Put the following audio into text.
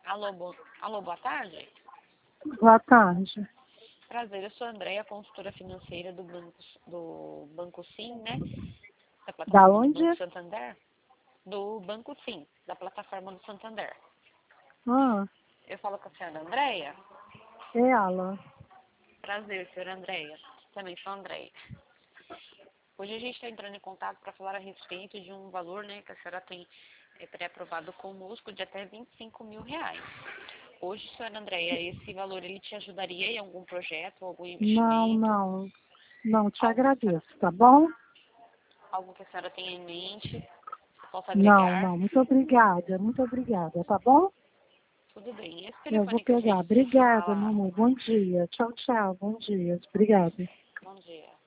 Alô, boa tarde. Boa tarde. Prazer, eu sou a Andréia, consultora financeira do Banco Sim, né? Da Da plataforma do onde? Banco Santander. Do Banco Sim, da plataforma do Santander. Ah, Eu falo com a senhora Andréia. é ela. Prazer, senhora Andréia. Também sou a Andréia. Hoje a gente está entrando em contato para falar a respeito de um valor, né, que a senhora tem pré-aprovado conosco de até R$ 25.000. Hoje, senhora Andréia, esse valor ele te ajudaria em algum projeto, algum Não, investimento, não. Não, te algo que a senhora, agradeço, tá bom? algo que a senhora tenha em mente, que possa Não, agregar? não. Muito obrigada, tá bom? Tudo bem. Esse Eu vou telefone que eu pegar. registrei aqui Obrigada, fala. meu amor. Bom dia. Tchau, tchau. Bom dia. Obrigada. Bom dia.